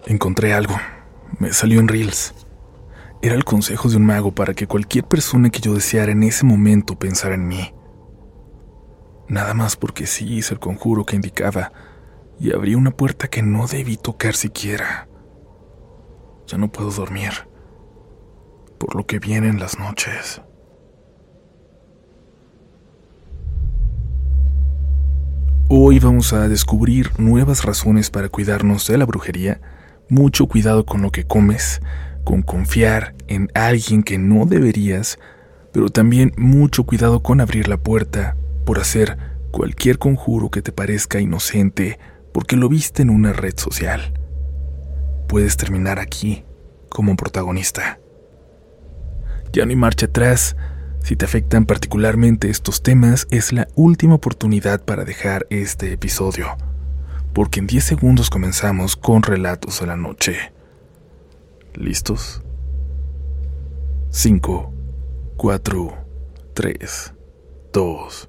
Encontré algo. Me salió en Reels. Era el consejo de un mago para que cualquier persona que yo deseara en ese momento pensara en mí. Nada más porque sí hice el conjuro que indicaba y abrí una puerta que no debí tocar siquiera. Ya no puedo dormir, por lo que vienen las noches. Hoy vamos a descubrir nuevas razones para cuidarnos de la brujería. Mucho cuidado con lo que comes, con confiar en alguien que no deberías, pero también mucho cuidado con abrir la puerta por hacer cualquier conjuro que te parezca inocente porque lo viste en una red social. Puedes terminar aquí como protagonista. Ya no hay marcha atrás. Si te afectan particularmente estos temas, es la última oportunidad para dejar este episodio, porque en 10 segundos comenzamos con Relatos de la Noche. ¿Listos? 5, 4, 3, 2.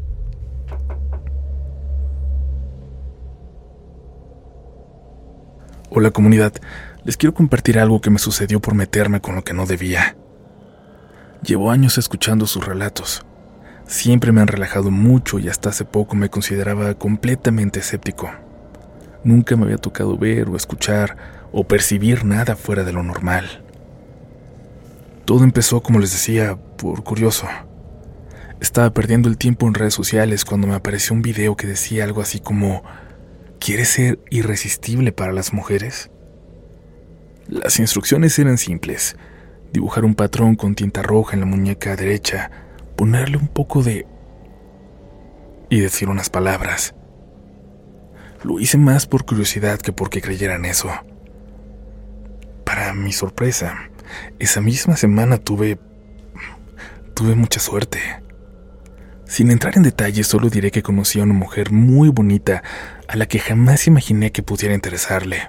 Hola comunidad, les quiero compartir algo que me sucedió por meterme con lo que no debía. Llevo años escuchando sus relatos. Siempre me han relajado mucho y hasta hace poco me consideraba completamente escéptico. Nunca me había tocado ver o escuchar o percibir nada fuera de lo normal. Todo empezó, como les decía, por curioso. Estaba perdiendo el tiempo en redes sociales cuando me apareció un video que decía algo así como: ¿quieres ser irresistible para las mujeres? Las instrucciones eran simples: dibujar un patrón con tinta roja en la muñeca derecha, ponerle un poco de... y decir unas palabras. Lo hice más por curiosidad que porque creyera en eso. Para mi sorpresa, esa misma semana tuve mucha suerte. Sin entrar en detalles, solo diré que conocí a una mujer muy bonita a la que jamás imaginé que pudiera interesarle.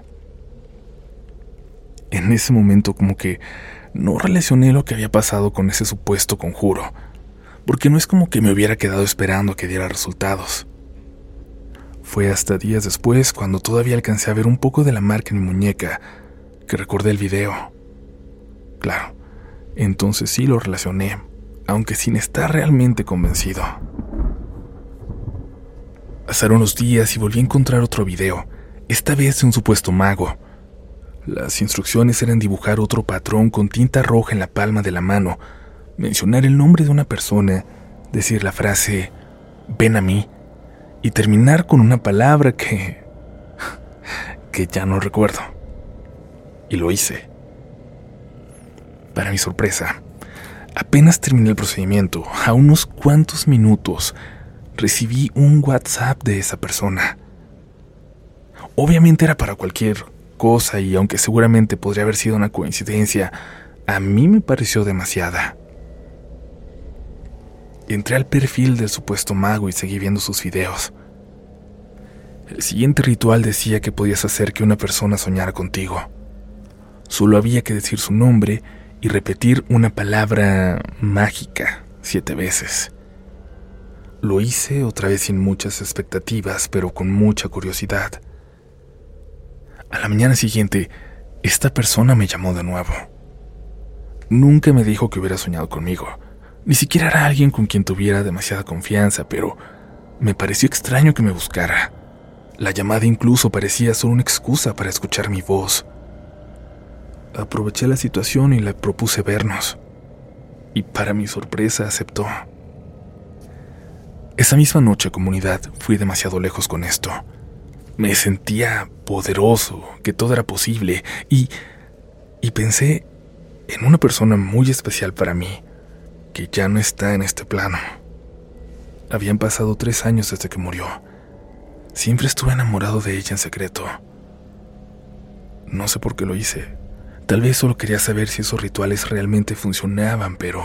En ese momento como que no relacioné lo que había pasado con ese supuesto conjuro, porque no es como que me hubiera quedado esperando a que diera resultados. Fue hasta días después, cuando todavía alcancé a ver un poco de la marca en mi muñeca, que recordé el video. Claro, entonces sí lo relacioné, aunque sin estar realmente convencido. Pasaron los días y volví a encontrar otro video, esta vez de un supuesto mago. Las instrucciones eran dibujar otro patrón con tinta roja en la palma de la mano, mencionar el nombre de una persona, decir la frase «ven a mí» y terminar con una palabra que ya no recuerdo. Y lo hice. Para mi sorpresa, apenas terminé el procedimiento, a unos cuantos minutos, recibí un WhatsApp de esa persona. Obviamente era para cualquier cosa y aunque seguramente podría haber sido una coincidencia, a mí me pareció demasiada. Entré al perfil del supuesto mago y seguí viendo sus videos. El siguiente ritual decía que podías hacer que una persona soñara contigo. Solo había que decir su nombre y repetir una palabra mágica 7 veces. Lo hice otra vez sin muchas expectativas, pero con mucha curiosidad. A la mañana siguiente, esta persona me llamó de nuevo. Nunca me dijo que hubiera soñado conmigo, ni siquiera era alguien con quien tuviera demasiada confianza, pero me pareció extraño que me buscara. La llamada incluso parecía solo una excusa para escuchar mi voz. Aproveché la situación y le propuse vernos, y para mi sorpresa aceptó. Esa misma noche, comunidad, fui demasiado lejos con esto. Me sentía poderoso, que todo era posible, y pensé en una persona muy especial para mí, que ya no está en este plano. Habían pasado 3 años desde que murió. Siempre estuve enamorado de ella en secreto. No sé por qué lo hice. Tal vez solo quería saber si esos rituales realmente funcionaban, pero...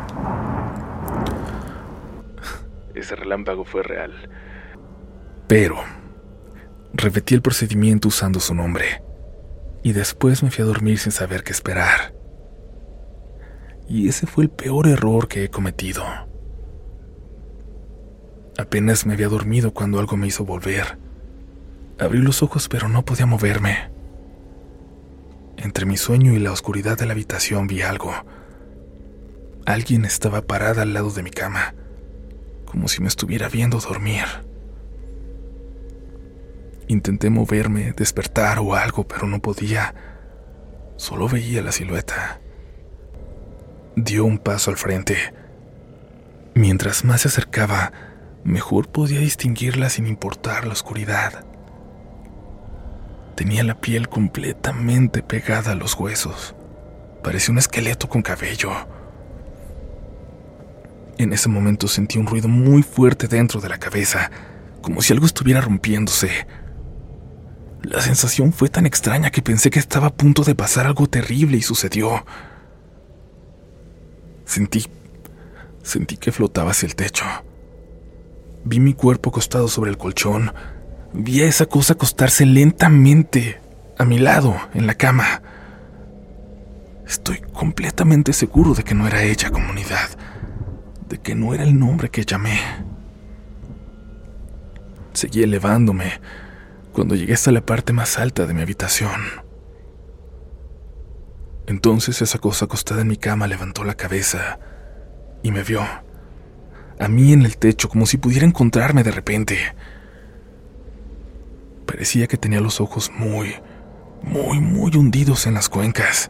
ese relámpago fue real. Pero... repetí el procedimiento usando su nombre. Y después me fui a dormir sin saber qué esperar. Y ese fue el peor error que he cometido. Apenas me había dormido cuando algo me hizo volver. Abrí los ojos, pero no podía moverme. Entre mi sueño y la oscuridad de la habitación vi algo. Alguien estaba parada al lado de mi cama, como si me estuviera viendo dormir. Intenté moverme, despertar o algo, pero no podía. Solo veía la silueta. Dio un paso al frente. Mientras más se acercaba, mejor podía distinguirla sin importar la oscuridad. Tenía la piel completamente pegada a los huesos. Parecía un esqueleto con cabello. En ese momento sentí un ruido muy fuerte dentro de la cabeza, como si algo estuviera rompiéndose. La sensación fue tan extraña que pensé que estaba a punto de pasar algo terrible y sucedió. Sentí que flotaba hacia el techo. Vi mi cuerpo acostado sobre el colchón. Vi a esa cosa acostarse lentamente a mi lado, en la cama. Estoy completamente seguro de que no era ella, comunidad. De que no era el nombre que llamé. Seguí elevándome cuando llegué hasta la parte más alta de mi habitación. Entonces esa cosa acostada en mi cama levantó la cabeza y me vio, a mí en el techo, como si pudiera encontrarme de repente. Parecía que tenía los ojos muy hundidos en las cuencas.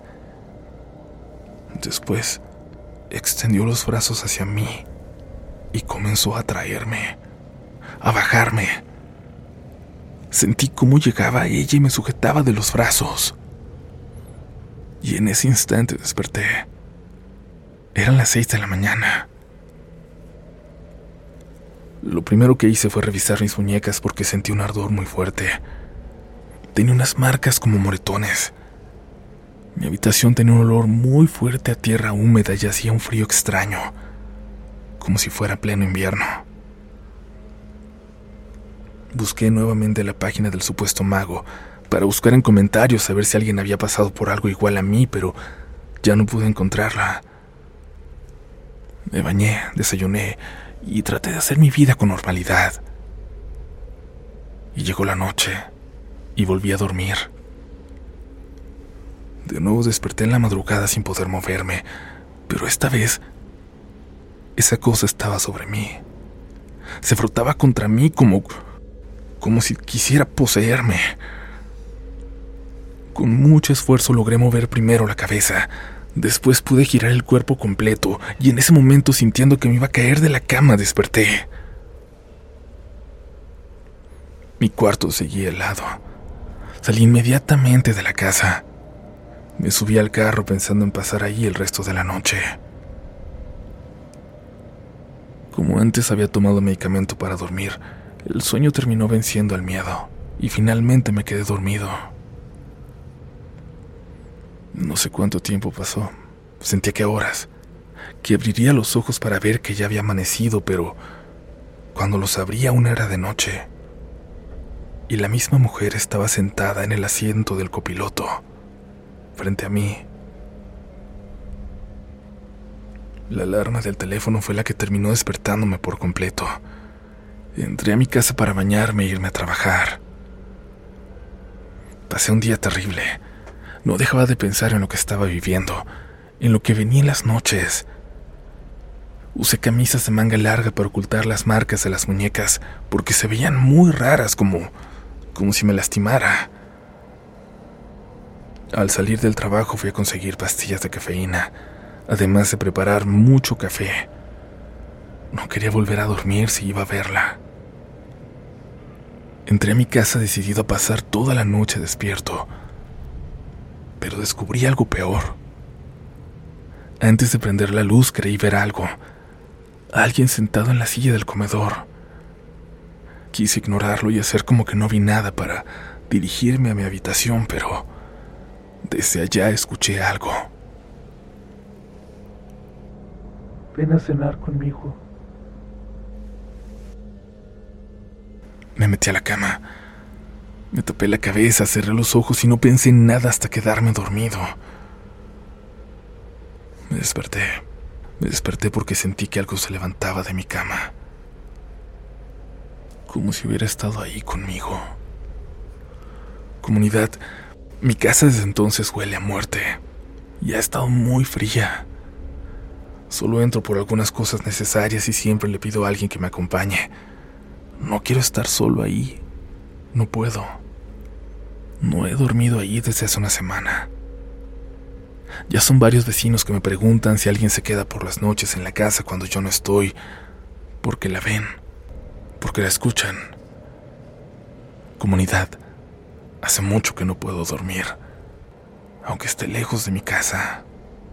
Después extendió los brazos hacia mí y comenzó a traerme, a bajarme. Sentí cómo llegaba a ella y me sujetaba de los brazos. Y en ese instante desperté. Eran las 6 de la mañana. Lo primero que hice fue revisar mis muñecas porque sentí un ardor muy fuerte. Tenía unas marcas como moretones. Mi habitación tenía un olor muy fuerte a tierra húmeda y hacía un frío extraño, como si fuera pleno invierno. Busqué nuevamente la página del supuesto mago para buscar en comentarios a ver si alguien había pasado por algo igual a mí, pero ya no pude encontrarla. Me bañé, desayuné y traté de hacer mi vida con normalidad. Y llegó la noche y volví a dormir. De nuevo desperté en la madrugada sin poder moverme, pero esta vez esa cosa estaba sobre mí. Se frotaba contra mí como si quisiera poseerme. Con mucho esfuerzo logré mover primero la cabeza. Después pude girar el cuerpo completo y en ese momento, sintiendo que me iba a caer de la cama, desperté. Mi cuarto seguía helado. Salí inmediatamente de la casa. Me subí al carro pensando en pasar ahí el resto de la noche. Como antes había tomado medicamento para dormir, el sueño terminó venciendo al miedo y finalmente me quedé dormido. No sé cuánto tiempo pasó. Sentía que horas, que abriría los ojos para ver que ya había amanecido, pero cuando los abrí aún era de noche. Y la misma mujer estaba sentada en el asiento del copiloto, frente a mí. La alarma del teléfono fue la que terminó despertándome por completo. Entré a mi casa para bañarme e irme a trabajar. Pasé un día terrible. No dejaba de pensar en lo que estaba viviendo, en lo que venía en las noches. Usé camisas de manga larga para ocultar las marcas de las muñecas, porque se veían muy raras, como si me lastimara. Al salir del trabajo fui a conseguir pastillas de cafeína, además de preparar mucho café. No quería volver a dormir si iba a verla. Entré a mi casa decidido a pasar toda la noche despierto, pero descubrí algo peor. Antes de prender la luz creí ver algo. Alguien sentado en la silla del comedor. Quise ignorarlo y hacer como que no vi nada para dirigirme a mi habitación, pero desde allá escuché algo. Ven a cenar conmigo. Me metí a la cama. Me tapé la cabeza, cerré los ojos y no pensé en nada hasta quedarme dormido. Me desperté porque sentí que algo se levantaba de mi cama. Como si hubiera estado ahí conmigo. Comunidad, Mi casa desde entonces huele a muerte y ha estado muy fría. Solo entro por algunas cosas necesarias y siempre le pido a alguien que me acompañe. No quiero estar solo ahí. No puedo. No he dormido ahí desde hace una semana. Ya son varios vecinos que me preguntan si alguien se queda por las noches en la casa cuando yo no estoy, porque la ven, porque la escuchan. Comunidad, hace mucho que no puedo dormir, aunque esté lejos de mi casa.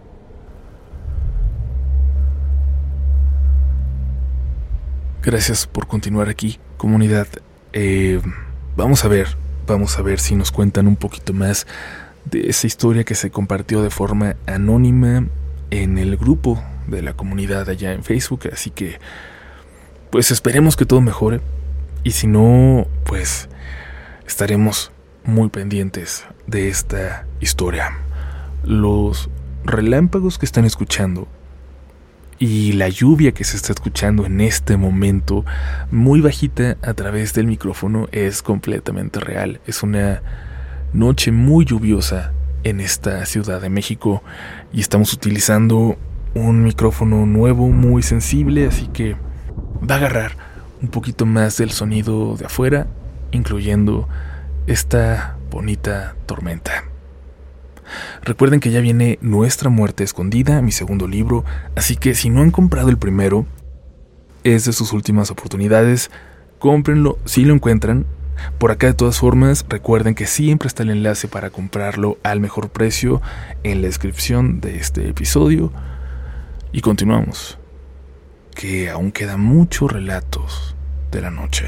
Gracias por continuar aquí, comunidad. Vamos a ver si nos cuentan un poquito más de esa historia que se compartió de forma anónima en el grupo de la comunidad allá en Facebook. Así que, pues esperemos que todo mejore. Y si no, pues estaremos muy pendientes de esta historia. Los relámpagos que están escuchando y la lluvia que se está escuchando en este momento, muy bajita a través del micrófono, es completamente real. Es una noche muy lluviosa en esta Ciudad de México y estamos utilizando un micrófono nuevo muy sensible, así que va a agarrar un poquito más del sonido de afuera, incluyendo esta bonita tormenta. Recuerden que ya viene Nuestra Muerte Escondida, mi segundo libro, así que si no han comprado el primero, es de sus últimas oportunidades. Cómprenlo si lo encuentran. Por acá, de todas formas, recuerden que siempre está el enlace para comprarlo al mejor precio en la descripción de este episodio. Y continuamos, que aún quedan muchos relatos de la noche.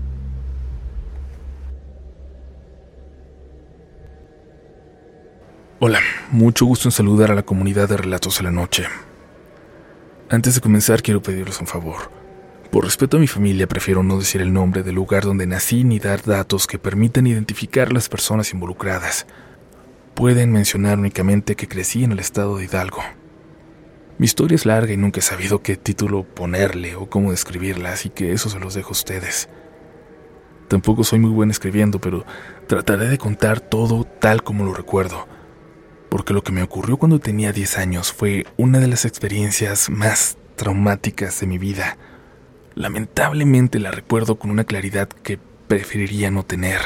Hola, mucho gusto en saludar a la comunidad de Relatos de la Noche. Antes de comenzar, quiero pedirles un favor. Por respeto a mi familia, prefiero no decir el nombre del lugar donde nací ni dar datos que permitan identificar a las personas involucradas. Pueden mencionar únicamente que crecí en el estado de Hidalgo. Mi historia es larga y nunca he sabido qué título ponerle o cómo describirla, así que eso se los dejo a ustedes. Tampoco soy muy buen escribiendo, pero trataré de contar todo tal como lo recuerdo, porque lo que me ocurrió cuando tenía 10 años fue una de las experiencias más traumáticas de mi vida. Lamentablemente la recuerdo con una claridad que preferiría no tener.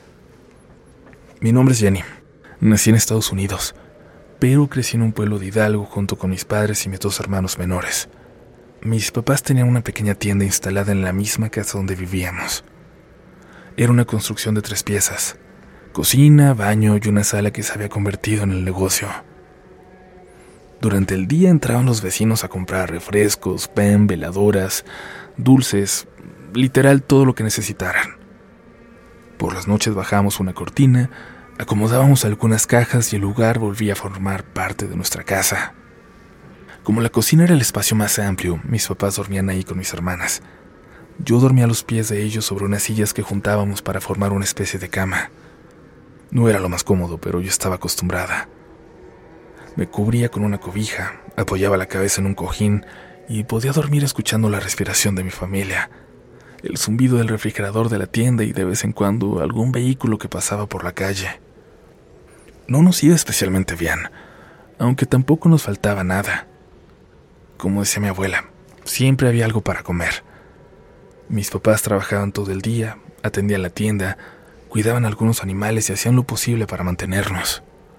Mi nombre es Jenny. Nací en Estados Unidos, pero crecí en un pueblo de Hidalgo junto con mis padres y mis 2 hermanos menores. Mis papás tenían una pequeña tienda instalada en la misma casa donde vivíamos. Era una construcción de 3 piezas. Cocina, baño y una sala que se había convertido en el negocio. Durante el día entraban los vecinos a comprar refrescos, pan, veladoras, dulces, literal todo lo que necesitaran. Por las noches bajábamos una cortina, acomodábamos algunas cajas y el lugar volvía a formar parte de nuestra casa. Como la cocina era el espacio más amplio, mis papás dormían ahí con mis hermanas. Yo dormía a los pies de ellos sobre unas sillas que juntábamos para formar una especie de cama. No era lo más cómodo, pero yo estaba acostumbrada. Me cubría con una cobija, apoyaba la cabeza en un cojín y podía dormir escuchando la respiración de mi familia, el zumbido del refrigerador de la tienda y de vez en cuando algún vehículo que pasaba por la calle. No nos iba especialmente bien, aunque tampoco nos faltaba nada. Como decía mi abuela, siempre había algo para comer. Mis papás trabajaban todo el día, atendían la tienda, cuidaban a algunos animales y hacían lo posible para mantenernos.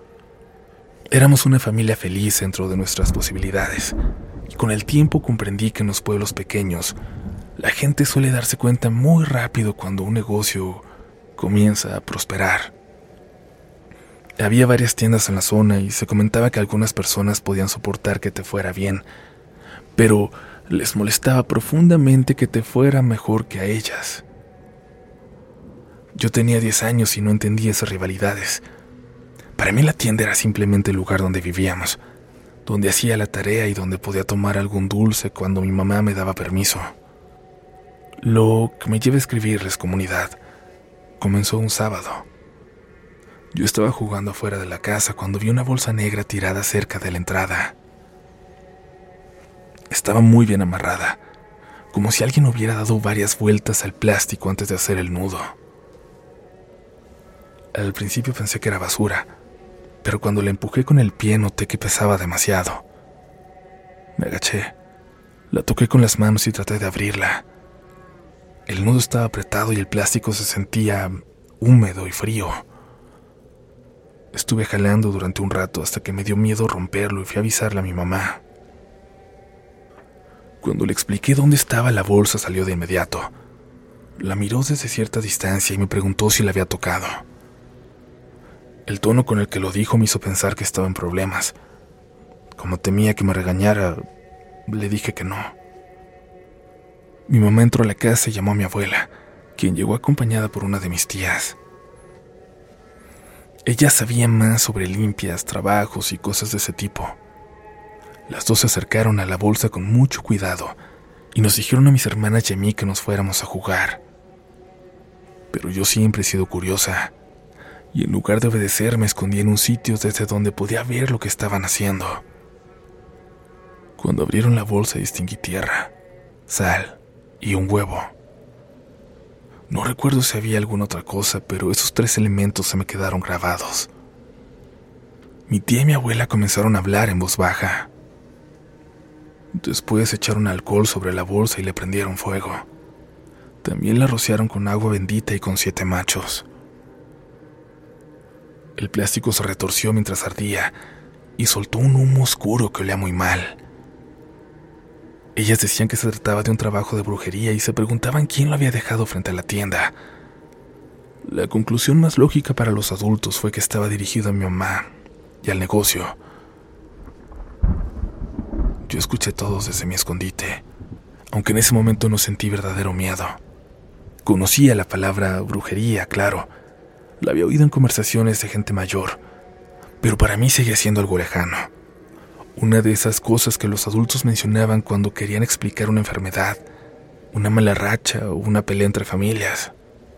Éramos una familia feliz dentro de nuestras posibilidades, y con el tiempo comprendí que en los pueblos pequeños la gente suele darse cuenta muy rápido cuando un negocio comienza a prosperar. Había varias tiendas en la zona y se comentaba que algunas personas podían soportar que te fuera bien, pero les molestaba profundamente que te fuera mejor que a ellas. Yo tenía 10 años y no entendía esas rivalidades. Para mí la tienda era simplemente el lugar donde vivíamos, donde hacía la tarea y donde podía tomar algún dulce cuando mi mamá me daba permiso. Lo que me lleva a escribirles, comunidad, comenzó un sábado. Yo estaba jugando afuera de la casa cuando vi una bolsa negra tirada cerca de la entrada. Estaba muy bien amarrada, como si alguien hubiera dado varias vueltas al plástico antes de hacer el nudo. Al principio pensé que era basura, pero cuando la empujé con el pie noté que pesaba demasiado. Me agaché, la toqué con las manos y traté de abrirla. El nudo estaba apretado y el plástico se sentía húmedo y frío. Estuve jalando durante un rato hasta que me dio miedo romperlo y fui a avisarle a mi mamá. Cuando le expliqué dónde estaba la bolsa, salió de inmediato. La miró desde cierta distancia y me preguntó si la había tocado. El tono con el que lo dijo me hizo pensar que estaba en problemas. Como temía que me regañara, le dije que no. Mi mamá entró a la casa y llamó a mi abuela, quien llegó acompañada por una de mis tías. Ella sabía más sobre limpias, trabajos y cosas de ese tipo. Las dos se acercaron a la bolsa con mucho cuidado y nos dijeron a mis hermanas y a mí que nos fuéramos a jugar. Pero yo siempre he sido curiosa, y en lugar de obedecer me escondí en un sitio desde donde podía ver lo que estaban haciendo. Cuando abrieron la bolsa distinguí tierra, sal y un huevo. No recuerdo si había alguna otra cosa, pero esos 3 elementos se me quedaron grabados. Mi tía y mi abuela comenzaron a hablar en voz baja. Después echaron alcohol sobre la bolsa y le prendieron fuego. También la rociaron con agua bendita y con 7 machos. El plástico se retorció mientras ardía y soltó un humo oscuro que olía muy mal. Ellas decían que se trataba de un trabajo de brujería y se preguntaban quién lo había dejado frente a la tienda. La conclusión más lógica para los adultos fue que estaba dirigido a mi mamá y al negocio. Yo escuché todo desde mi escondite, aunque en ese momento no sentí verdadero miedo. Conocía la palabra brujería, claro. La había oído en conversaciones de gente mayor, pero para mí seguía siendo algo lejano. Una de esas cosas que los adultos mencionaban cuando querían explicar una enfermedad, una mala racha o una pelea entre familias.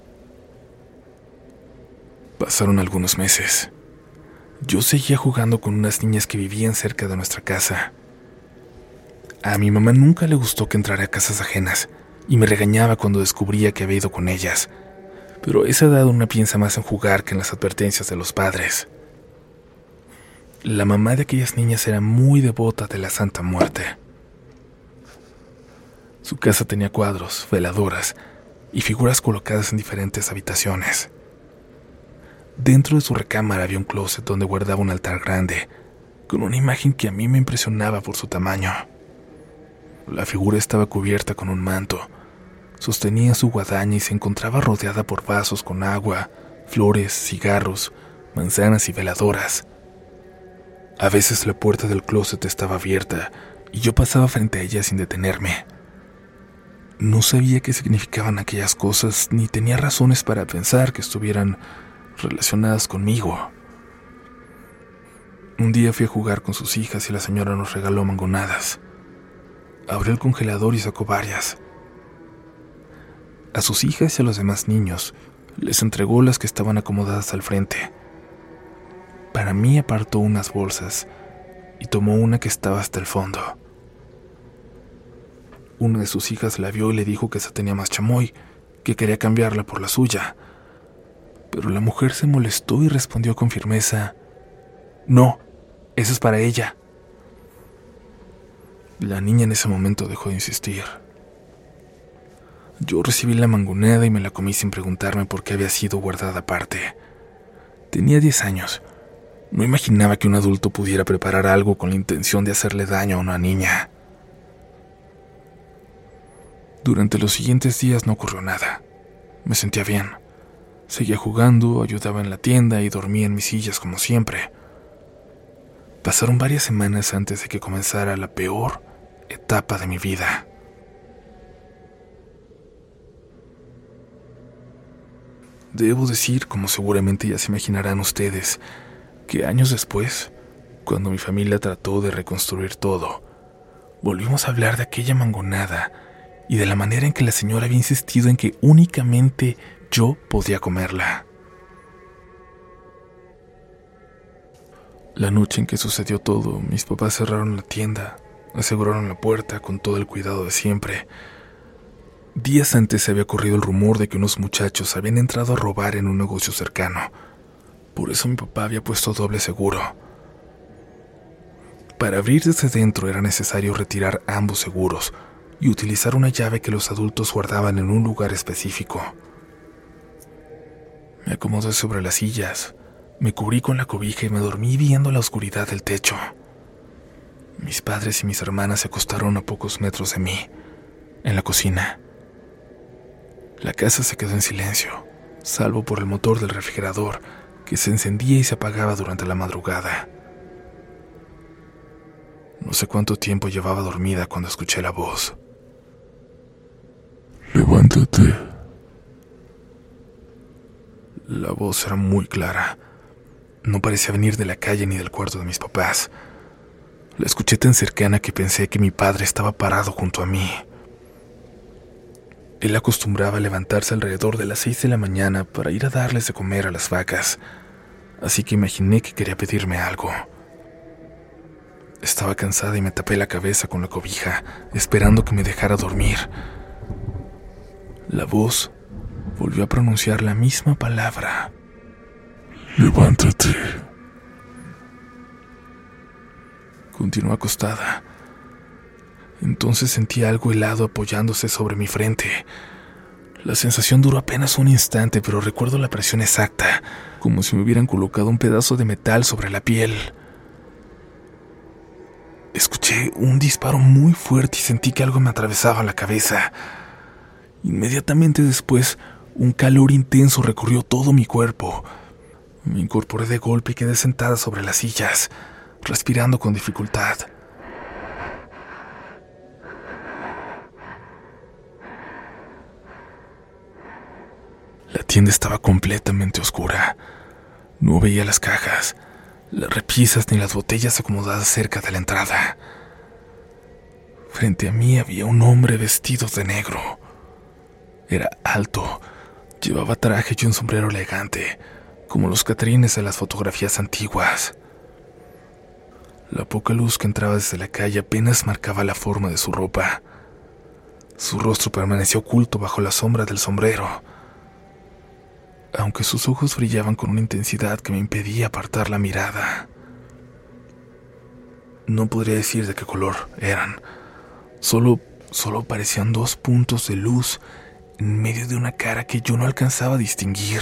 Pasaron algunos meses. Yo seguía jugando con unas niñas que vivían cerca de nuestra casa. A mi mamá nunca le gustó que entrara a casas ajenas y me regañaba cuando descubría que había ido con ellas, pero a esa edad una piensa más en jugar que en las advertencias de los padres. La mamá de aquellas niñas era muy devota de la Santa Muerte. Su casa tenía cuadros, veladoras y figuras colocadas en diferentes habitaciones. Dentro de su recámara había un closet donde guardaba un altar grande, con una imagen que a mí me impresionaba por su tamaño. La figura estaba cubierta con un manto, sostenía su guadaña y se encontraba rodeada por vasos con agua, flores, cigarros, manzanas y veladoras. A veces la puerta del closet estaba abierta y yo pasaba frente a ella sin detenerme. No sabía qué significaban aquellas cosas ni tenía razones para pensar que estuvieran relacionadas conmigo. Un día fui a jugar con sus hijas y la señora nos regaló mangonadas. Abrió el congelador y sacó varias. A sus hijas y a los demás niños les entregó las que estaban acomodadas al frente. Para mí apartó unas bolsas y tomó una que estaba hasta el fondo. Una de sus hijas la vio y le dijo que esa tenía más chamoy, que quería cambiarla por la suya. Pero la mujer se molestó y respondió con firmeza: «No, esa es para ella». La niña en ese momento dejó de insistir. Yo recibí la mangonada y me la comí sin preguntarme por qué había sido guardada aparte. Tenía 10 años. No imaginaba que un adulto pudiera preparar algo con la intención de hacerle daño a una niña. Durante los siguientes días no ocurrió nada. Me sentía bien. Seguía jugando, ayudaba en la tienda y dormía en mis sillas como siempre. Pasaron varias semanas antes de que comenzara la peor etapa de mi vida. Debo decir, como seguramente ya se imaginarán ustedes, que años después, cuando mi familia trató de reconstruir todo, volvimos a hablar de aquella mangonada y de la manera en que la señora había insistido en que únicamente yo podía comerla. La noche en que sucedió todo, mis papás cerraron la tienda, aseguraron la puerta con todo el cuidado de siempre. Días antes se había corrido el rumor de que unos muchachos habían entrado a robar en un negocio cercano, Por eso mi papá había puesto doble seguro. Para abrir desde dentro era necesario retirar ambos seguros y utilizar una llave que los adultos guardaban en un lugar específico. Me acomodé sobre las sillas, me cubrí con la cobija y me dormí viendo la oscuridad del techo. Mis padres y mis hermanas se acostaron a pocos metros de mí, en la cocina. La casa se quedó en silencio, salvo por el motor del refrigerador, que se encendía y se apagaba durante la madrugada. No sé cuánto tiempo llevaba dormida cuando escuché la voz. Levántate. La voz era muy clara. No parecía venir de la calle ni del cuarto de mis papás. La escuché tan cercana que pensé que mi padre estaba parado junto a mí. Él acostumbraba a levantarse alrededor de las 6 de la mañana para ir a darles de comer a las vacas, así que imaginé que quería pedirme algo. Estaba cansada y me tapé la cabeza con la cobija, esperando que me dejara dormir. La voz volvió a pronunciar la misma palabra. Levántate. Continuó acostada. Entonces sentí algo helado apoyándose sobre mi frente. La sensación duró apenas un instante, pero recuerdo la presión exacta, como si me hubieran colocado un pedazo de metal sobre la piel. Escuché un disparo muy fuerte y sentí que algo me atravesaba la cabeza. Inmediatamente después, un calor intenso recorrió todo mi cuerpo. Me incorporé de golpe y quedé sentada sobre las sillas, respirando con dificultad. La tienda estaba completamente oscura. No veía las cajas, las repisas ni las botellas acomodadas cerca de la entrada. Frente a mí había un hombre vestido de negro. Era alto, llevaba traje y un sombrero elegante, como los catrines de las fotografías antiguas. La poca luz que entraba desde la calle apenas marcaba la forma de su ropa. Su rostro permaneció oculto bajo la sombra del sombrero, aunque sus ojos brillaban con una intensidad que me impedía apartar la mirada. No podría decir de qué color eran. Solo parecían 2 puntos de luz en medio de una cara que yo no alcanzaba a distinguir.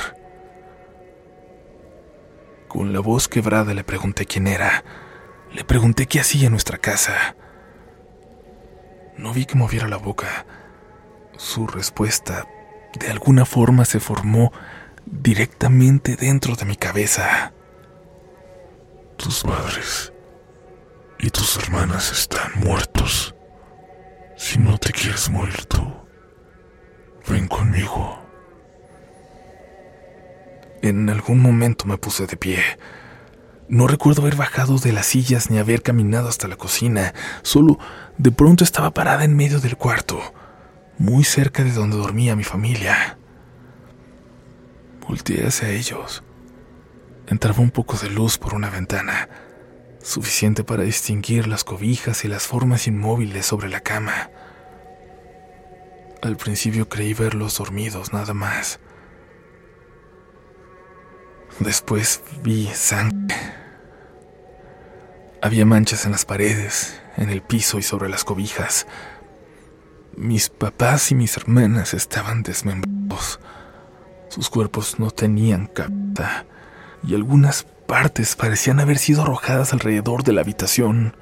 Con la voz quebrada le pregunté quién era. Le pregunté qué hacía en nuestra casa. No vi que moviera la boca. Su respuesta, de alguna forma, se formó directamente dentro de mi cabeza. Tus padres y tus hermanas están muertos. Si no te quieres morir tú, ven conmigo. En algún momento me puse de pie. No recuerdo haber bajado de las sillas ni haber caminado hasta la cocina. Solo de pronto estaba parada en medio del cuarto, muy cerca de donde dormía mi familia. Volteé hacia ellos. Entraba un poco de luz por una ventana, suficiente para distinguir las cobijas y las formas inmóviles sobre la cama. Al principio creí verlos dormidos, nada más. Después vi sangre. Había manchas en las paredes, en el piso y sobre las cobijas. Mis papás y mis hermanas estaban desmembrados. Sus cuerpos no tenían cabeza y algunas partes parecían haber sido arrojadas alrededor de la habitación.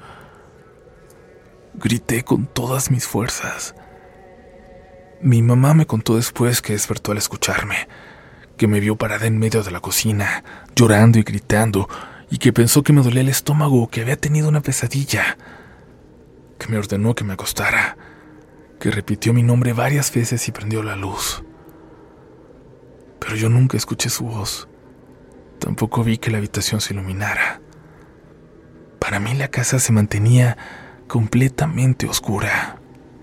Grité con todas mis fuerzas. Mi mamá me contó después que despertó al escucharme, que me vio parada en medio de la cocina, llorando y gritando, y que pensó que me dolía el estómago o que había tenido una pesadilla, que me ordenó que me acostara, que repitió mi nombre varias veces y prendió la luz. Pero yo nunca escuché su voz. Tampoco vi que la habitación se iluminara. Para mí la casa se mantenía completamente oscura.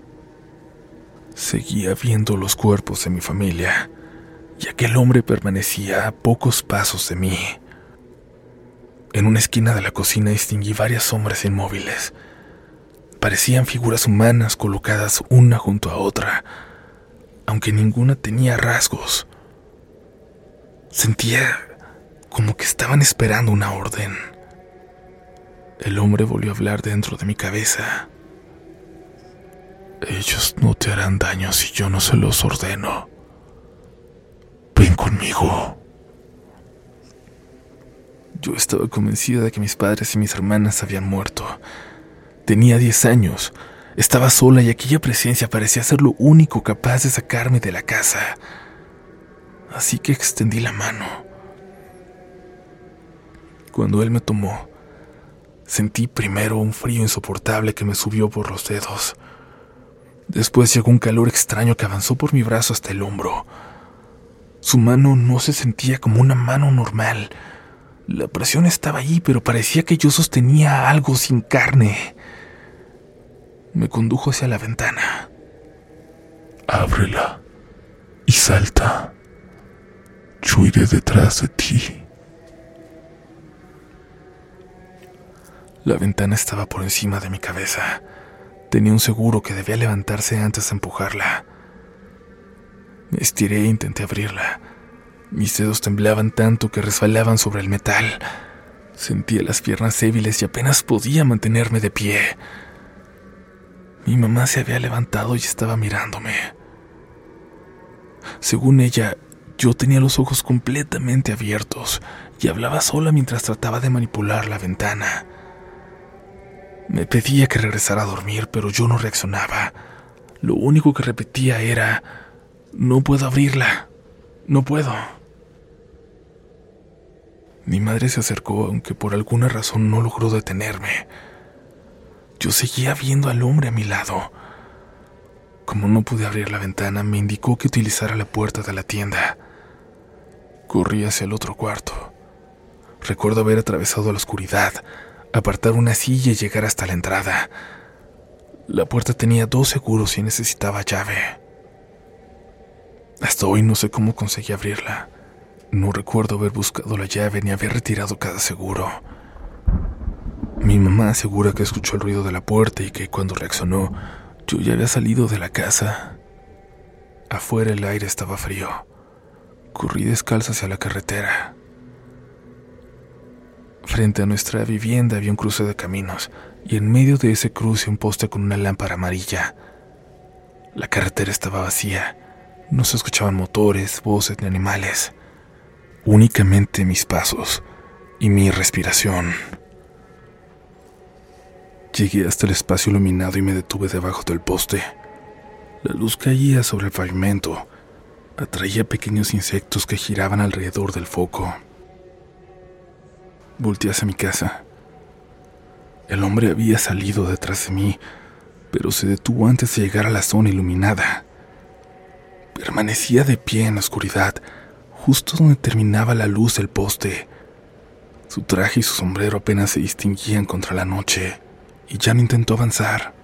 Seguía viendo los cuerpos de mi familia, y aquel hombre permanecía a pocos pasos de mí. En una esquina de la cocina distinguí varias sombras inmóviles. Parecían figuras humanas colocadas una junto a otra, aunque ninguna tenía rasgos. Sentía como que estaban esperando una orden. El hombre volvió a hablar dentro de mi cabeza. Ellos no te harán daño si yo no se los ordeno. Ven conmigo. Yo estaba convencida de que mis padres y mis hermanas habían muerto. Tenía 10 años, estaba sola y aquella presencia parecía ser lo único capaz de sacarme de la casa. Así que extendí la mano. Cuando él me tomó, sentí primero un frío insoportable que me subió por los dedos. Después llegó un calor extraño que avanzó por mi brazo hasta el hombro. Su mano no se sentía como una mano normal. La presión estaba ahí, pero parecía que yo sostenía algo sin carne. Me condujo hacia la ventana. Ábrela y salta. Yo iré detrás de ti. La ventana estaba por encima de mi cabeza. Tenía un seguro que debía levantarse antes de empujarla. Me estiré e intenté abrirla. Mis dedos temblaban tanto que resbalaban sobre el metal. Sentía las piernas débiles y apenas podía mantenerme de pie. Mi mamá se había levantado y estaba mirándome. Según ella, yo tenía los ojos completamente abiertos y hablaba sola mientras trataba de manipular la ventana. Me pedía que regresara a dormir, pero yo no reaccionaba. Lo único que repetía era: no puedo abrirla, no puedo. Mi madre se acercó, aunque por alguna razón no logró detenerme. Yo seguía viendo al hombre a mi lado. Como no pude abrir la ventana, me indicó que utilizara la puerta de la tienda. Corrí hacia el otro cuarto. Recuerdo haber atravesado la oscuridad, apartar una silla y llegar hasta la entrada. La puerta tenía 2 seguros y necesitaba llave. Hasta hoy no sé cómo conseguí abrirla. No recuerdo haber buscado la llave ni haber retirado cada seguro. Mi mamá asegura que escuchó el ruido de la puerta y que cuando reaccionó, yo ya había salido de la casa. Afuera el aire estaba frío. Corrí descalza hacia la carretera. Frente a nuestra vivienda había un cruce de caminos y en medio de ese cruce un poste con una lámpara amarilla. La carretera estaba vacía. No se escuchaban motores, voces ni animales. Únicamente mis pasos y mi respiración. Llegué hasta el espacio iluminado y me detuve debajo del poste. La luz caía sobre el pavimento. Atraía pequeños insectos que giraban alrededor del foco. Volteé hacia mi casa. El hombre había salido detrás de mí, pero se detuvo antes de llegar a la zona iluminada. Permanecía de pie en la oscuridad, justo donde terminaba la luz del poste. Su traje y su sombrero apenas se distinguían contra la noche, y ya no intentó avanzar.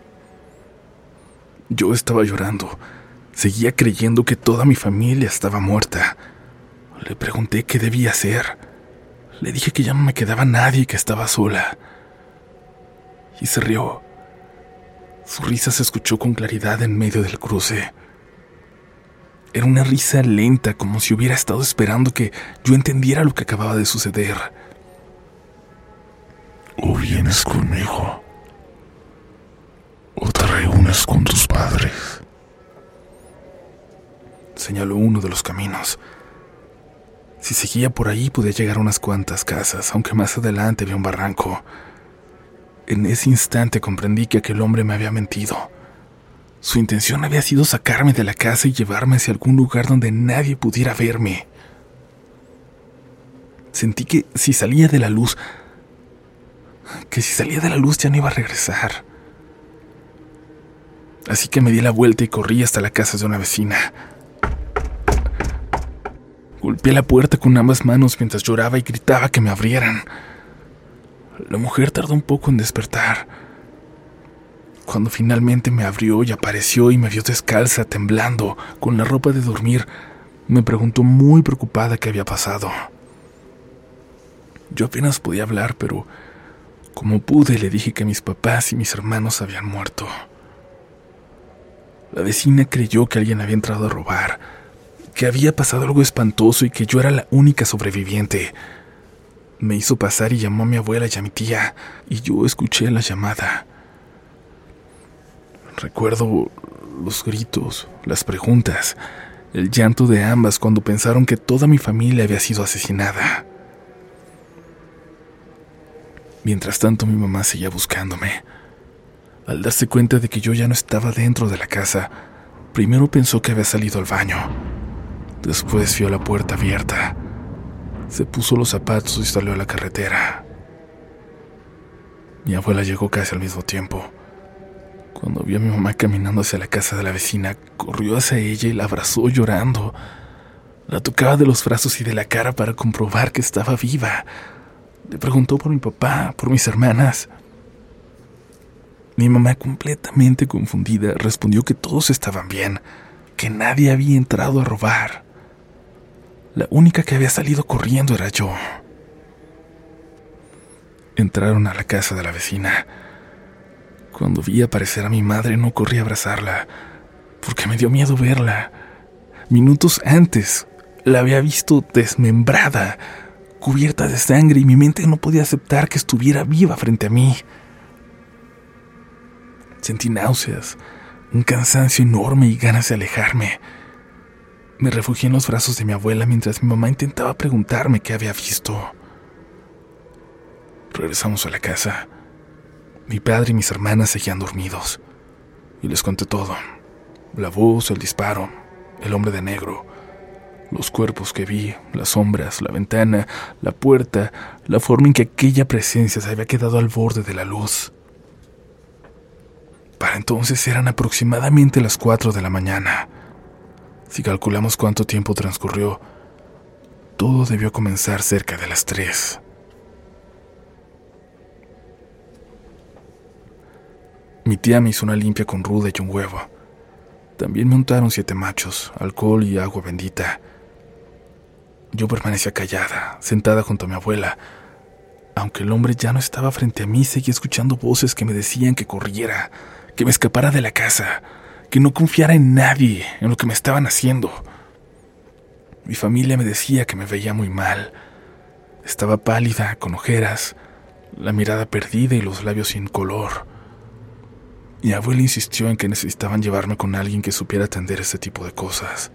Yo estaba llorando. Seguía creyendo que toda mi familia estaba muerta. Le pregunté qué debía hacer. Le dije que ya no me quedaba nadie y que estaba sola. Y se rió. Su risa se escuchó con claridad en medio del cruce. Era una risa lenta, como si hubiera estado esperando que yo entendiera lo que acababa de suceder. O vienes conmigo, o te reúnes con tus padres. Señaló uno de los caminos. Si seguía por ahí podía llegar a unas cuantas casas, aunque más adelante había un barranco. En ese instante comprendí que aquel hombre me había mentido. Su intención había sido sacarme de la casa y llevarme hacia algún lugar donde nadie pudiera verme. Sentí que si salía de la luz ya no iba a regresar. Así que me di la vuelta y corrí hasta la casa de una vecina. Golpeé la puerta con ambas manos mientras lloraba y gritaba que me abrieran. La mujer tardó un poco en despertar. Cuando finalmente me abrió y apareció y me vio descalza, temblando, con la ropa de dormir, me preguntó muy preocupada qué había pasado. Yo apenas podía hablar, pero como pude le dije que mis papás y mis hermanos habían muerto. La vecina creyó que alguien había entrado a robar, que había pasado algo espantoso y que yo era la única sobreviviente. Me hizo pasar y llamó a mi abuela y a mi tía, y yo escuché la llamada. Recuerdo los gritos, las preguntas, el llanto de ambas cuando pensaron que toda mi familia había sido asesinada. Mientras tanto, mi mamá seguía buscándome. Al darse cuenta de que yo ya no estaba dentro de la casa, primero pensó que había salido al baño. Después vio la puerta abierta. Se puso los zapatos y salió a la carretera. Mi abuela llegó casi al mismo tiempo. Cuando vio a mi mamá caminando hacia la casa de la vecina, corrió hacia ella y la abrazó llorando. La tocaba de los brazos y de la cara para comprobar que estaba viva. Le preguntó por mi papá, por mis hermanas. Mi mamá, completamente confundida, respondió que todos estaban bien, que nadie había entrado a robar. La única que había salido corriendo era yo. Entraron a la casa de la vecina. Cuando vi aparecer a mi madre, no corrí a abrazarla, porque me dio miedo verla. Minutos antes, la había visto desmembrada, cubierta de sangre, y mi mente no podía aceptar que estuviera viva frente a mí. Sentí náuseas, un cansancio enorme y ganas de alejarme. Me refugié en los brazos de mi abuela mientras mi mamá intentaba preguntarme qué había visto. Regresamos a la casa. Mi padre y mis hermanas seguían dormidos, y les conté todo: la voz, el disparo, el hombre de negro, los cuerpos que vi, las sombras, la ventana, la puerta, la forma en que aquella presencia se había quedado al borde de la luz. Para entonces eran aproximadamente las 4 de la mañana. Si calculamos cuánto tiempo transcurrió, todo debió comenzar cerca de las 3. Mi tía me hizo una limpia con ruda y un huevo. También me untaron 7 machos, alcohol y agua bendita. Yo permanecía callada, sentada junto a mi abuela. Aunque el hombre ya no estaba frente a mí, seguía escuchando voces que me decían que corriera, que me escapara de la casa, que no confiara en nadie, en lo que me estaban haciendo. Mi familia me decía que me veía muy mal. Estaba pálida, con ojeras, la mirada perdida y los labios sin color. Mi abuela insistió en que necesitaban llevarme con alguien que supiera atender ese tipo de cosas.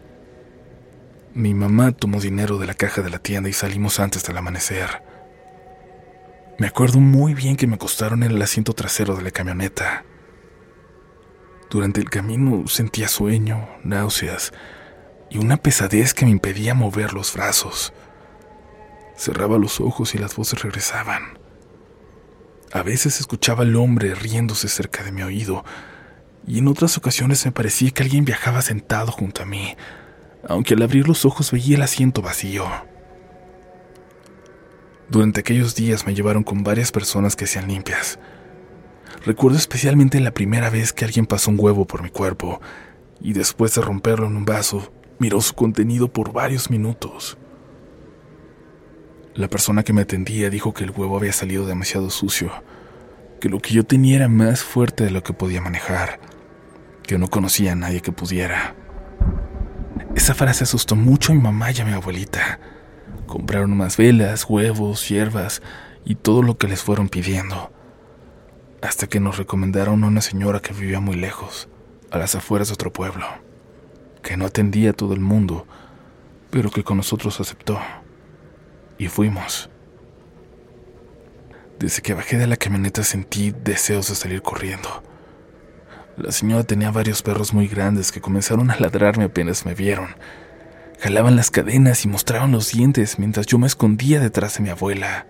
Mi mamá tomó dinero de la caja de la tienda y salimos antes del amanecer. Me acuerdo muy bien que me acostaron en el asiento trasero de la camioneta. Durante el camino sentía sueño, náuseas y una pesadez que me impedía mover los brazos. Cerraba los ojos y las voces regresaban. A veces escuchaba al hombre riéndose cerca de mi oído, y en otras ocasiones me parecía que alguien viajaba sentado junto a mí, aunque al abrir los ojos veía el asiento vacío. Durante aquellos días me llevaron con varias personas que hacían limpias. Recuerdo especialmente la primera vez que alguien pasó un huevo por mi cuerpo, y después de romperlo en un vaso, miró su contenido por varios minutos. La persona que me atendía dijo que el huevo había salido demasiado sucio, que lo que yo tenía era más fuerte de lo que podía manejar, que no conocía a nadie que pudiera. Esa frase asustó mucho a mi mamá y a mi abuelita. Compraron más velas, huevos, hierbas y todo lo que les fueron pidiendo, hasta que nos recomendaron a una señora que vivía muy lejos, a las afueras de otro pueblo, que no atendía a todo el mundo, pero que con nosotros aceptó. Y fuimos. Desde que bajé de la camioneta sentí deseos de salir corriendo. La señora tenía varios perros muy grandes que comenzaron a ladrarme apenas me vieron. Jalaban las cadenas y mostraban los dientes mientras yo me escondía detrás de mi abuela.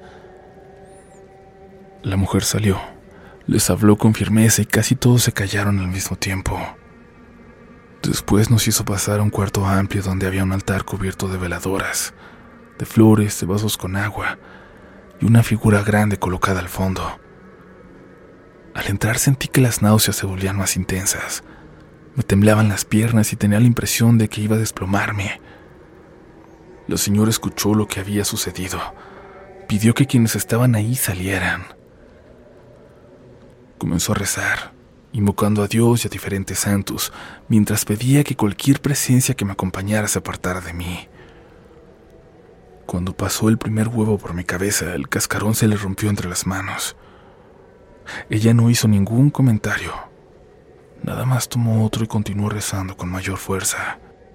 La mujer salió, les habló con firmeza y casi todos se callaron al mismo tiempo. Después nos hizo pasar a un cuarto amplio donde había un altar cubierto de veladoras, de flores, de vasos con agua y una figura grande colocada al fondo. Al entrar sentí que las náuseas se volvían más intensas. Me temblaban las piernas y tenía la impresión de que iba a desplomarme. La señora escuchó lo que había sucedido. Pidió que quienes estaban ahí salieran. Comenzó a rezar, invocando a Dios y a diferentes santos, mientras pedía que cualquier presencia que me acompañara se apartara de mí. Cuando pasó el primer huevo por mi cabeza, el cascarón se le rompió entre las manos. Ella no hizo ningún comentario. Nada más tomó otro y continuó rezando con mayor fuerza.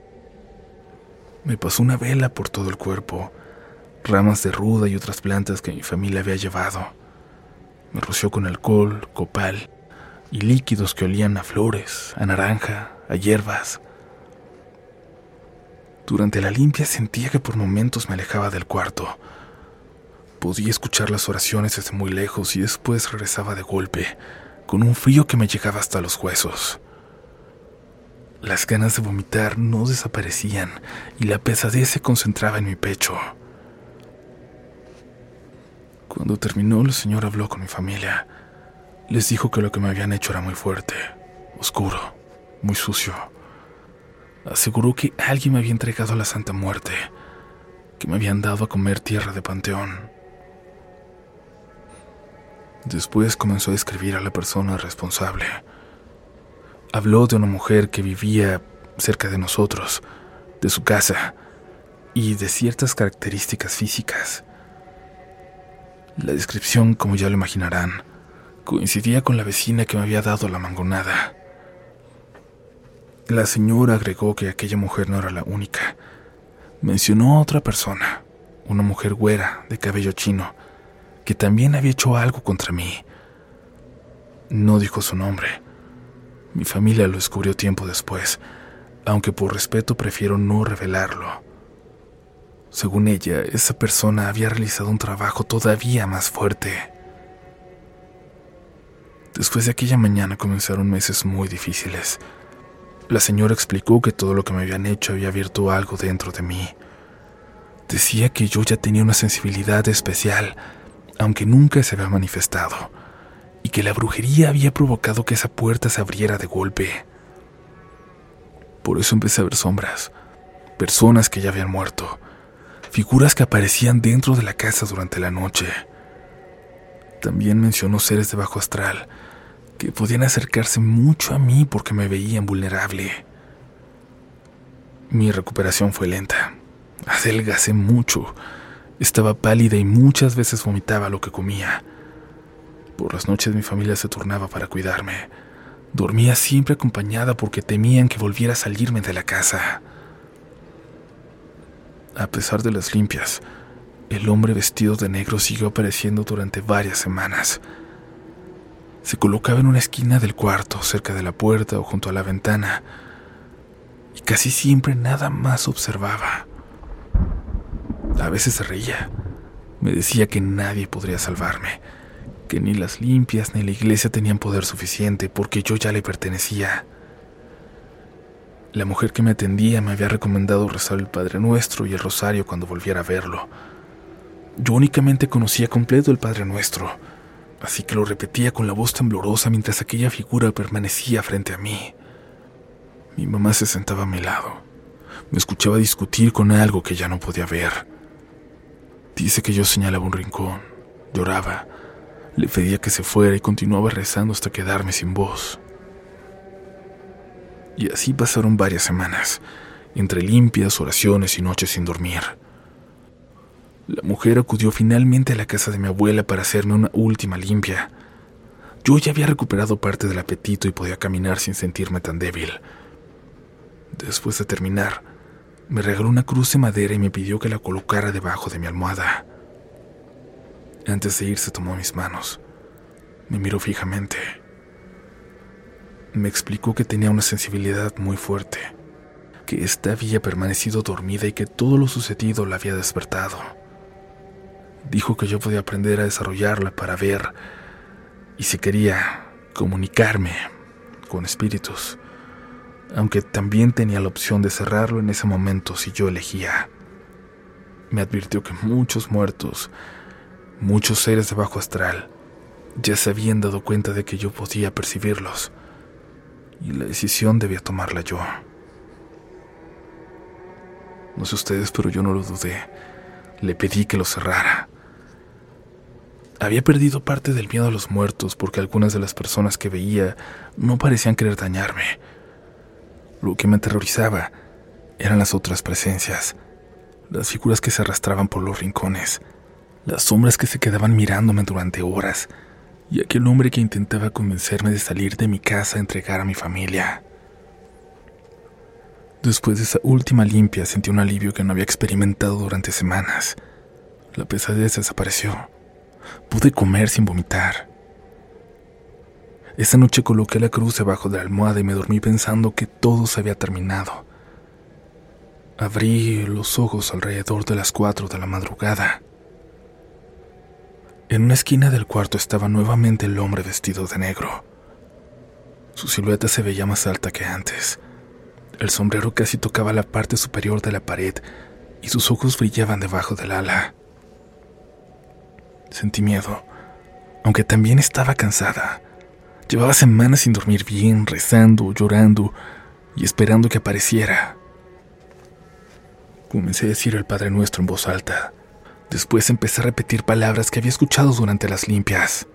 Me pasó una vela por todo el cuerpo, ramas de ruda y otras plantas que mi familia había llevado. Me roció con alcohol, copal y líquidos que olían a flores, a naranja, a hierbas. Durante la limpia sentía que por momentos me alejaba del cuarto. Podía escuchar las oraciones desde muy lejos y después regresaba de golpe, con un frío que me llegaba hasta los huesos. Las ganas de vomitar no desaparecían y la pesadez se concentraba en mi pecho. Cuando terminó, el señor habló con mi familia. Les dijo que lo que me habían hecho era muy fuerte, oscuro, muy sucio. Aseguró que alguien me había entregado a la Santa Muerte, que me habían dado a comer tierra de panteón. Después comenzó a describir a la persona responsable. Habló de una mujer que vivía cerca de nosotros, de su casa y de ciertas características físicas. La descripción, como ya lo imaginarán, coincidía con la vecina que me había dado la mangonada. La señora agregó que aquella mujer no era la única. Mencionó a otra persona, una mujer güera de cabello chino, que también había hecho algo contra mí. No dijo su nombre. Mi familia lo descubrió tiempo después, aunque por respeto prefiero no revelarlo. Según ella, esa persona había realizado un trabajo todavía más fuerte. Después de aquella mañana comenzaron meses muy difíciles. La señora explicó que todo lo que me habían hecho había abierto algo dentro de mí. Decía que yo ya tenía una sensibilidad especial, aunque nunca se había manifestado, y que la brujería había provocado que esa puerta se abriera de golpe. Por eso empecé a ver sombras, personas que ya habían muerto, figuras que aparecían dentro de la casa durante la noche. También mencionó seres de bajo astral, que podían acercarse mucho a mí porque me veían vulnerable. Mi recuperación fue lenta. Adelgacé mucho. Estaba pálida y muchas veces vomitaba lo que comía. Por las noches mi familia se turnaba para cuidarme. Dormía siempre acompañada porque temían que volviera a salirme de la casa. A pesar de las limpias, el hombre vestido de negro siguió apareciendo durante varias semanas. Se colocaba en una esquina del cuarto, cerca de la puerta o junto a la ventana, y casi siempre nada más observaba. A veces se reía. Me decía que nadie podría salvarme, que ni las limpias ni la iglesia tenían poder suficiente porque yo ya le pertenecía. La mujer que me atendía me había recomendado rezar el Padre Nuestro y el Rosario cuando volviera a verlo. Yo únicamente conocía completo el Padre Nuestro, así que lo repetía con la voz temblorosa mientras aquella figura permanecía frente a mí. Mi mamá se sentaba a mi lado. Me escuchaba discutir con algo que ya no podía ver. Dice que yo señalaba un rincón, lloraba, le pedía que se fuera y continuaba rezando hasta quedarme sin voz. Y así pasaron varias semanas, entre limpias, oraciones y noches sin dormir. La mujer acudió finalmente a la casa de mi abuela para hacerme una última limpia. Yo ya había recuperado parte del apetito y podía caminar sin sentirme tan débil. Después de terminar, me regaló una cruz de madera y me pidió que la colocara debajo de mi almohada. Antes de irse tomó mis manos. Me miró fijamente. Me explicó que tenía una sensibilidad muy fuerte, que ésta había permanecido dormida y que todo lo sucedido la había despertado. Dijo que yo podía aprender a desarrollarla para ver y, si quería, comunicarme con espíritus, aunque también tenía la opción de cerrarlo en ese momento si yo elegía. Me advirtió que muchos muertos, muchos seres de bajo astral, ya se habían dado cuenta de que yo podía percibirlos, y la decisión debía tomarla yo. No sé ustedes, pero yo no lo dudé. Le pedí que lo cerrara. Había perdido parte del miedo a los muertos porque algunas de las personas que veía no parecían querer dañarme. Lo que me aterrorizaba eran las otras presencias, las figuras que se arrastraban por los rincones, las sombras que se quedaban mirándome durante horas, y aquel hombre que intentaba convencerme de salir de mi casa a entregar a mi familia. Después de esa última limpia sentí un alivio que no había experimentado durante semanas. La pesadez desapareció. Pude comer sin vomitar. Esa noche coloqué la cruz debajo de la almohada y me dormí pensando que todo se había terminado. Abrí los ojos alrededor de las 4 de la madrugada. En una esquina del cuarto estaba nuevamente el hombre vestido de negro. Su silueta se veía más alta que antes. El sombrero casi tocaba la parte superior de la pared y sus ojos brillaban debajo del ala. Sentí miedo, aunque también estaba cansada. Llevaba semanas sin dormir bien, rezando, llorando y esperando que apareciera. Comencé a decir el Padre Nuestro en voz alta. Después empecé a repetir palabras que había escuchado durante las limpias.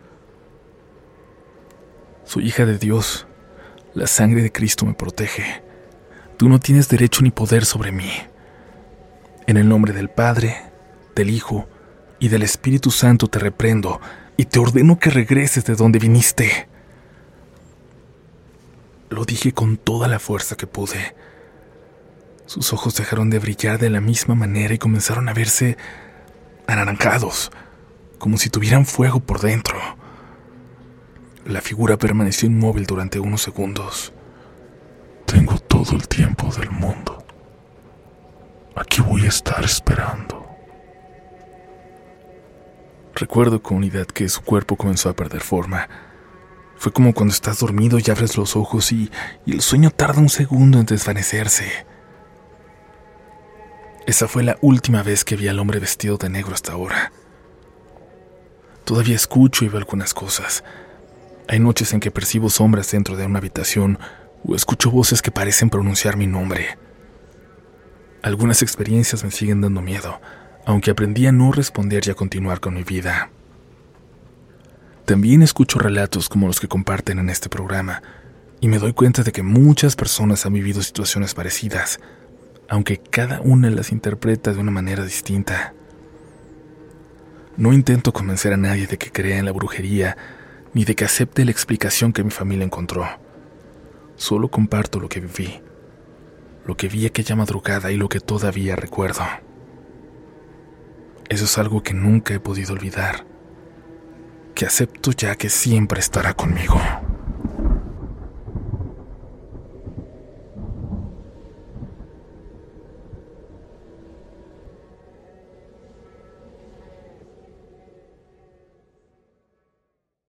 Soy hija de Dios. La sangre de Cristo me protege. Tú no tienes derecho ni poder sobre mí. En el nombre del Padre, del Hijo y del Espíritu Santo te reprendo y te ordeno que regreses de donde viniste. Lo dije con toda la fuerza que pude. Sus ojos dejaron de brillar de la misma manera y comenzaron a verse anaranjados, como si tuvieran fuego por dentro. La figura permaneció inmóvil durante unos segundos. Tengo todo el tiempo del mundo. Aquí voy a estar esperando. Recuerdo con unidad que su cuerpo comenzó a perder forma. Fue como cuando estás dormido y abres los ojos y el sueño tarda un segundo en desvanecerse. Esa fue la última vez que vi al hombre vestido de negro hasta ahora. Todavía escucho y veo algunas cosas. Hay noches en que percibo sombras dentro de una habitación o escucho voces que parecen pronunciar mi nombre. Algunas experiencias me siguen dando miedo, aunque aprendí a no responder y a continuar con mi vida. También escucho relatos como los que comparten en este programa, y me doy cuenta de que muchas personas han vivido situaciones parecidas, aunque cada una las interpreta de una manera distinta. No intento convencer a nadie de que crea en la brujería, ni de que acepte la explicación que mi familia encontró. Solo comparto lo que viví, lo que vi aquella madrugada y lo que todavía recuerdo. Eso es algo que nunca he podido olvidar, que acepto ya que siempre estará conmigo.